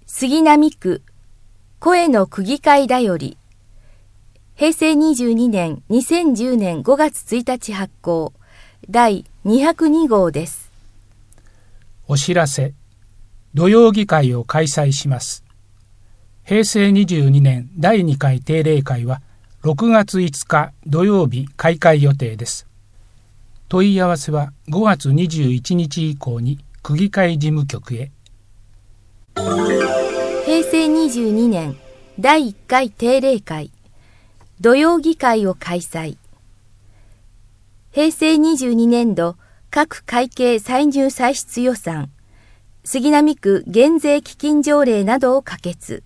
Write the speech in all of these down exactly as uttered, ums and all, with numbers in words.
杉並区声の区議会だより、へいせいにじゅうにねんにせんじゅうねんごがつついたち発行、だいにひゃくにごうです。 お知らせ、土曜議会を開催します。へいせいにじゅうにねんだいにかい定例会はろくがついつか土曜日開会予定です。問い合わせはごがつにじゅういちにち以降に区議会事務局へ。 へいせいにじゅうにねんだいいっかい定例会、土曜議会を開催。へいせいにじゅうにねんど各会計歳入歳出予算、杉並区減税基金条例などを可決。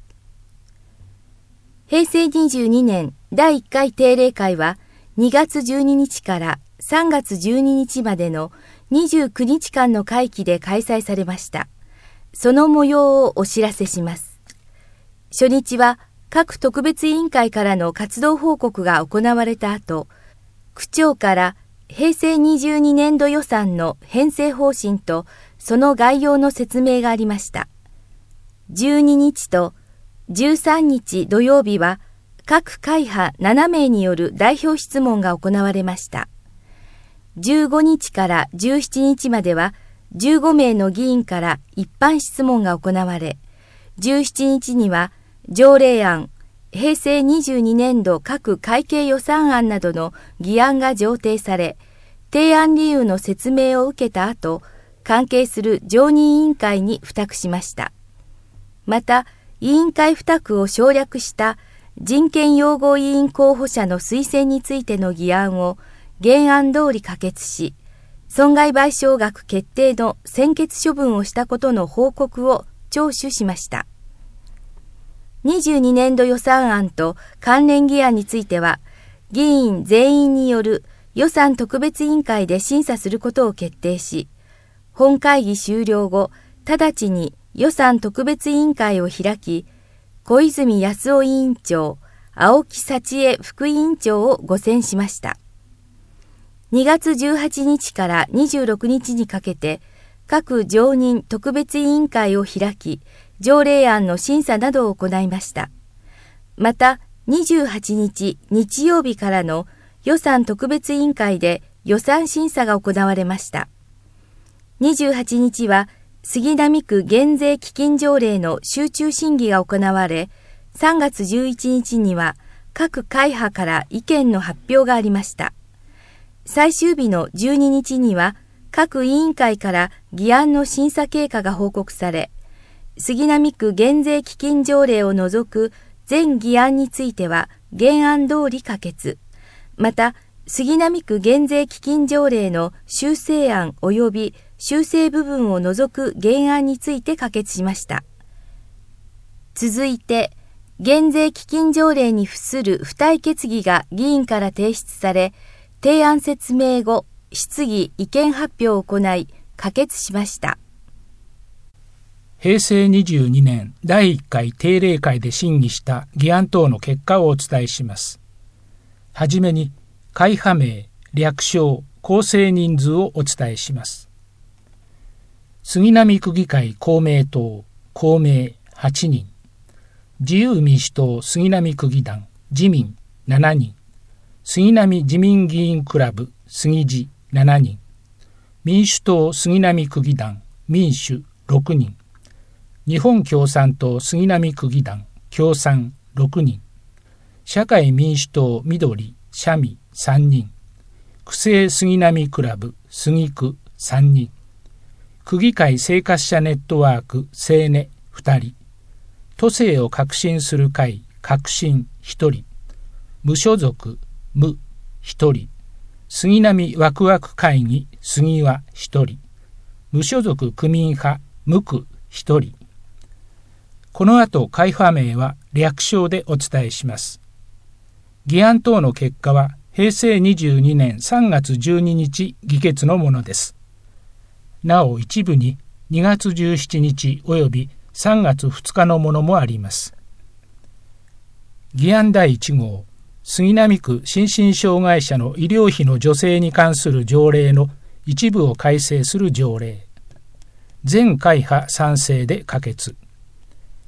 へいせいにじゅうにねんだいいっかい定例会はにがつじゅうににちからさんがつじゅうににちまでのにじゅうくにちかんの会期で開催されました。その模様をお知らせします。初日は各特別委員会からの活動報告が行われた後、区長からへいせいにじゅうにねんど予算の編成方針とその概要の説明がありました。じゅうににちとじゅうさんにち土曜日は各会派ななめいによる代表質問が行われました。じゅうごにちからじゅうしちにちまではじゅうごめいの議員から一般質問が行われ、じゅうしちにちには条例案、へいせいにじゅうにねんど各会計予算案などの議案が上呈され、提案理由の説明を受けた後、関係する常任委員会に付託しました。また、委員会付託を省略した人権擁護委員候補者の推薦についての議案を原案通り可決し、損害賠償額決定の専決処分をしたことの報告を聴取しました。にじゅうにねんど予算案と関連議案については、議員全員による予算特別委員会で審査することを決定し、本会議終了後、直ちに予算特別委員会を開き、小泉康夫委員長、青木幸恵副委員長をご選しました。にがつじゅうはちにちからにじゅうろくにちにかけて、各常任特別委員会を開き、条例案の審査などを行いました。また、にじゅうはちにち日曜日からの予算特別委員会で予算審査が行われました。にじゅうはちにちは、杉並区減税基金条例の集中審議が行われ、さんがつじゅういちにちには各会派から意見の発表がありました。最終日のじゅうににちには各委員会から議案の審査経過が報告され、杉並区減税基金条例を除く全議案については原案通り可決。また、杉並区減税基金条例の修正案及び修正部分を除く原案について可決しました。続いて、減税基金条例に付する付帯決議が議員から提出され、提案説明後、質疑意見発表を行い、可決しました。 へいせいにじゅうにねんだいいっかい定例会で審議した議案等の結果をお伝えします。はじめに、会派名、略称、構成人数をお伝えします。杉並区議会公明党、公明はちにん、自由民主党杉並区議団、自民しちにん、杉並自民議員クラブ、杉自しちにん、民主党杉並区議団、民主ろくにん、日本共産党杉並区議団、共産ろくにん、社会民主党緑、社民さんにん、区政杉並クラブ、杉区さんにん、区議会生活者ネットワーク、青ネふたり、都政を革新する会、革新ひとり、無所属、無ひとり、杉並ワクワク会議、杉はひとり、無所属区民派、無区ひとり。この後、会派名は略称でお伝えします。議案等の結果は、へいせいにじゅうにねんさんがつじゅうににち議決のものです。なお一部ににがつじゅうしちにちおよびさんがつふつかのものもあります。議案だいいちごう、杉並区心身障害者の医療費の助成に関する条例の一部を改正する条例。全会派賛成で可決。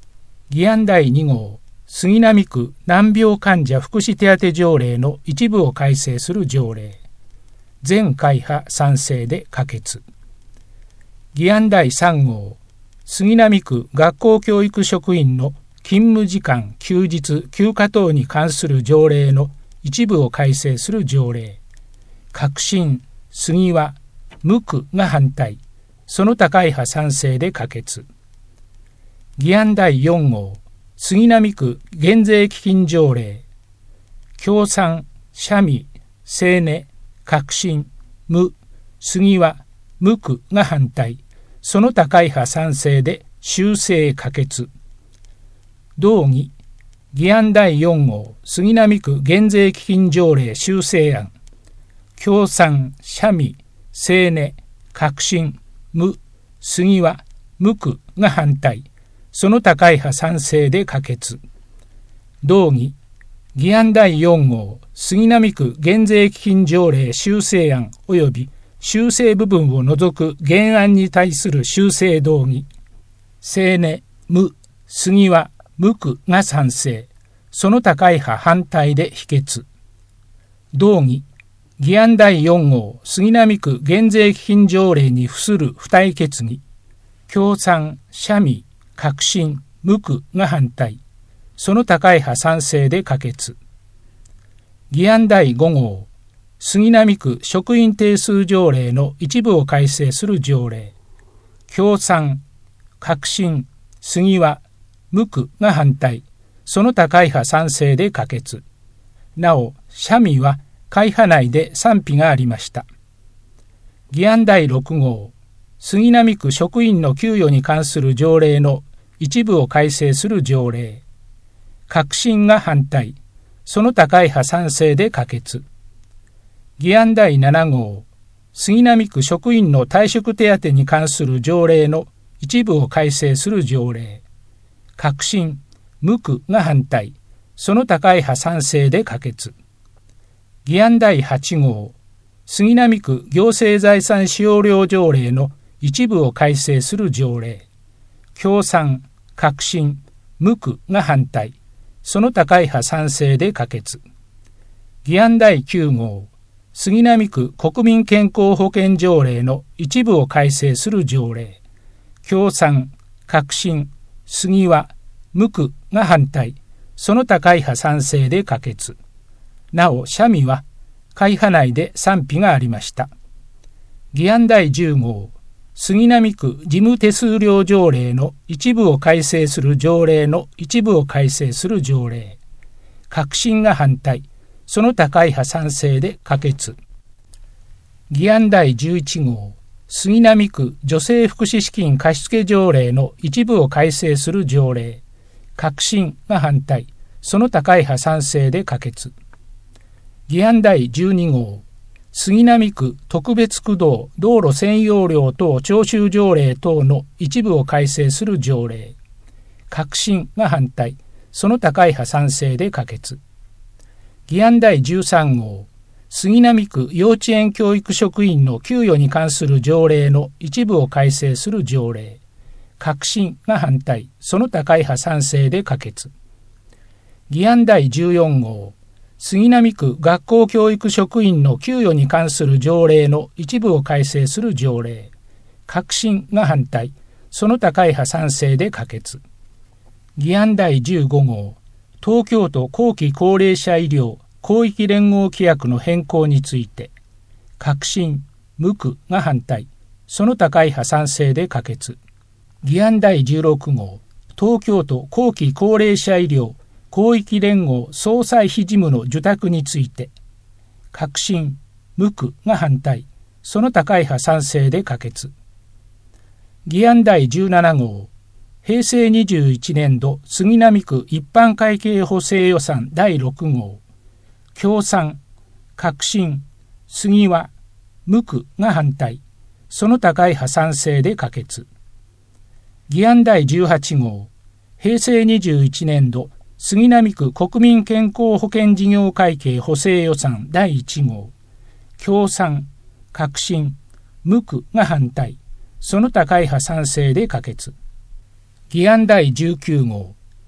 議案だいに号杉並区難病患者福祉手当条例の一部を改正する条例。全会派賛成で可決。議案だいさん号杉並区学校教育職員の勤務時間、休日、休暇等に関する条例の一部を改正する条例。革新、杉は、無区が反対。その他会派賛成で可決。議案だいよん号杉並区減税基金条例。共産、社民、青年、革新、無、杉は、無区が反対。その他会派賛成で修正可決。同議、議案だいよん号杉並区減税基金条例修正案。共産、社民、青年、革新、無、杉は、無区が反対。その他会派賛成で可決。同議、議案だいよん号杉並区減税基金条例修正案及び修正部分を除く原案に対する修正動議。青年、無、杉は、無区が賛成。その他会派反対で否決。同議、議案だいよん号杉並区減税基金条例に付する付帯決議。共産、社民、革新、無区が反対。その他会派賛成で可決。議案だいご号杉並区職員定数条例の一部を改正する条例。共産、革新、杉は、無区が反対。その他会派賛成で可決。なお、社民は会派内で賛否がありました。議案だいろく号杉並区職員の給与に関する条例の一部を改正する条例。革新が反対。その他会派賛成で可決。議案だいなな号杉並区職員の退職手当に関する条例の一部を改正する条例。革新、無区が反対。その他会派賛成で可決。議案だいはち号杉並区行政財産使用料条例の一部を改正する条例。共産、革新、無区が反対。その他会派賛成で可決。議案だいきゅう号杉並区国民健康保険条例の一部を改正する条例。共産、革新、杉は、無区が反対。その他会派賛成で可決。なお、社民は会派内で賛否がありました。議案だいじゅう号杉並区事務手数料条例の一部を改正する条例の一部を改正する条例。革新が反対。その他会派賛成で可決。議案だいじゅういち号杉並区女性福祉資金貸付条例の一部を改正する条例。革新が反対。その他会派賛成で可決。議案だいじゅうに号杉並区特別区道道路占用料等徴収条例等の一部を改正する条例。革新が反対。その他会派賛成で可決。議案だいじゅうさん号杉並区幼稚園教育職員の給与に関する条例の一部を改正する条例。革新が反対。その他会派賛成で可決。議案だいじゅうよん号杉並区学校教育職員の給与に関する条例の一部を改正する条例。革新が反対。その他会派賛成で可決。議案だいじゅうご号東京都後期高齢者医療広域連合規約の変更について。革新、無区が反対。その他会派賛成で可決。議案だいじゅうろく号東京都後期高齢者医療広域連合総裁費事務の受託について。革新、無区が反対。その他会派賛成で可決。議案だいじゅうなな号平成にじゅういち年度杉並区一般会計補正予算だいろく号共産、革新、杉は、無区が反対。その他会派賛成で可決。議案だいじゅうはち号平成にじゅういち年度杉並区国民健康保険事業会計補正予算だいいち号共産、革新、無区が反対。その他会派賛成で可決。議案だいじゅうきゅう号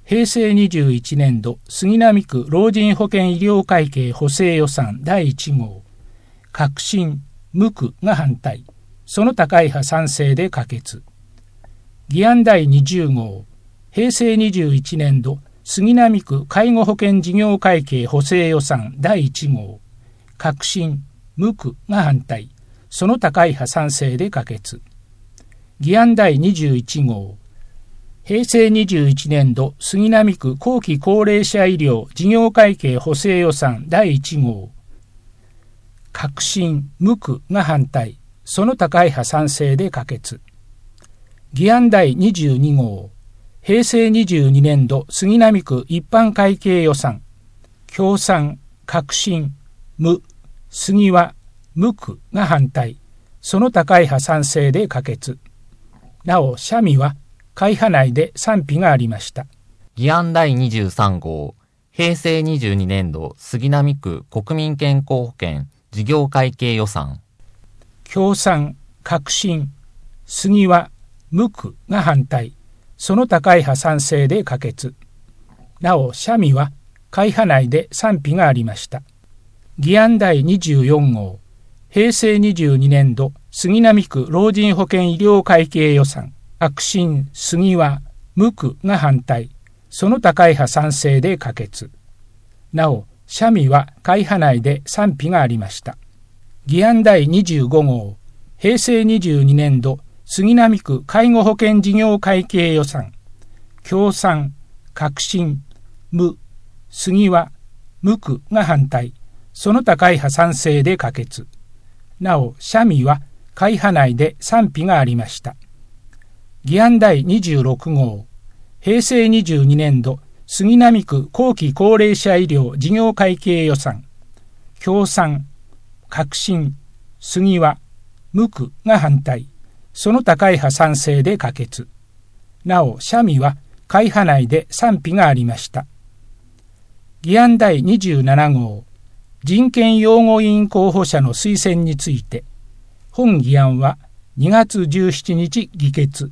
へいせいにじゅういちねんど杉並区老人保険医療会計補正予算だいいち号、革新、無区が反対、その他会派賛成で可決。議案だいにじゅう号、へいせいにじゅういちねんど杉並区介護保険事業会計補正予算だいいち号、革新、無区が反対、その他会派賛成で可決。議案だいにじゅういち号、へいせいにじゅういちねんど杉並区後期高齢者医療事業会計補正予算だいいち号、革新、無区が反対、その他会派賛成で可決。議案だいにじゅうに号、へいせいにじゅうにねんど杉並区一般会計予算、共産、革新、無、杉は、無区が反対、その他会派賛成で可決。なお、社民は会派内で賛否がありました。 議案だいにじゅうさん号、へいせいにじゅうにねんど杉並区国民健康保険事業会計予算、 共産、革新、杉は、無区が反対、その他会派賛成で可決。なお、社民は会派内で賛否がありました。議案だいにじゅうよん号、へいせいにじゅうにねんど杉並区老人保険医療会計予算、革新、杉は、無区が反対、その他会派賛成で可決。なお、社民は会派内で賛否がありました。議案だいにじゅうご号、へいせいにじゅうにねんど杉並区介護保険事業会計予算、共産、革新、無、杉は、無区が反対、その他会派賛成で可決。なお、社民は会派内で賛否がありました。議案だいにじゅうろく号、へいせいにじゅうにねんど杉並区後期高齢者医療事業会計予算、共産、革新、杉は、無区が反対、その他会派賛成で可決。なお、社民は会派内で賛否がありました。議案だいにじゅうなな号、人権擁護委員候補者の推薦について、本議案はにがつじゅうしちにち議決。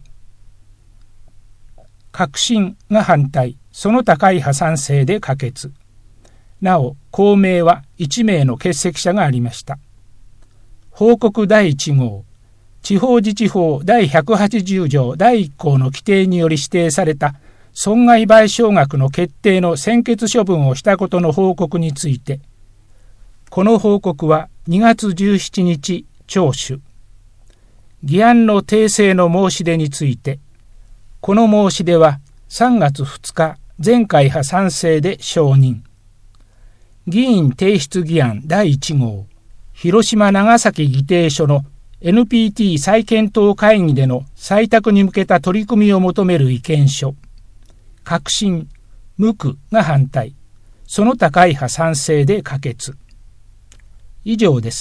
革新が反対、その他会派賛成で可決。なお、公明はいち名の欠席者がありました。報告だいいち号、地方自治法だいひゃくはちじゅう条だいいっ項の規定により指定された損害賠償額の決定の専決処分をしたことの報告について、この報告はにがつじゅうしちにち聴取。議案の訂正の申し出について、この申し出はさんがつふつか全会派賛成で承認。議員提出議案だいいち号、広島長崎議定書の エヌピーティー 再検討会議での採択に向けた取り組みを求める意見書、革新、無区が反対、その他会派賛成で可決。以上です。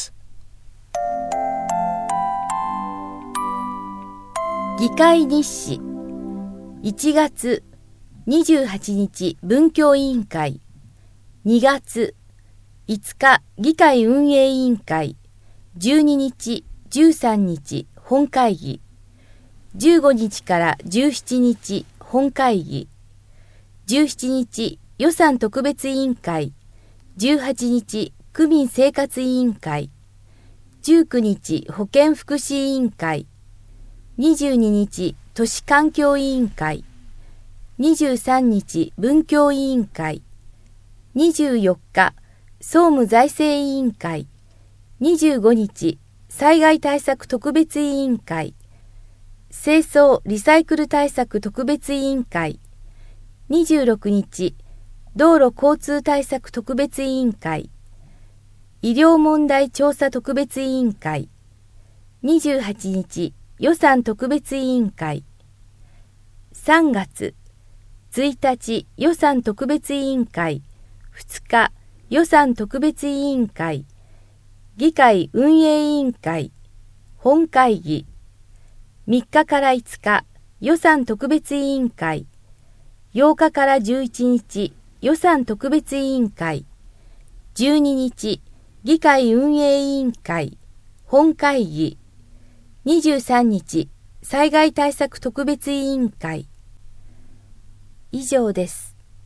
議会日誌いちがつにじゅうはちにち文教委員会、にがついつか議会運営委員会、じゅうににちじゅうさんにち本会議、じゅうごにちからじゅうしちにち本会議、じゅうしちにち予算特別委員会、じゅうはちにち区民生活委員会、じゅうくにち保健福祉委員会、にじゅうににち都市環境委員会、にじゅうさんにち文教委員会、にじゅうよっか総務財政委員会、にじゅうごにち災害対策特別委員会、清掃リサイクル対策特別委員会、にじゅうろくにち道路交通対策特別委員会、医療問題調査特別委員会、にじゅうはちにち予算特別委員会、さんがつついたち予算特別委員会、ふつか予算特別委員会、議会運営委員会、本会議、みっかからいつか予算特別委員会、ようかからじゅういちにち予算特別委員会、じゅうににち議会運営委員会、本会議、にじゅうさんにち災害対策特別委員会。 以上です。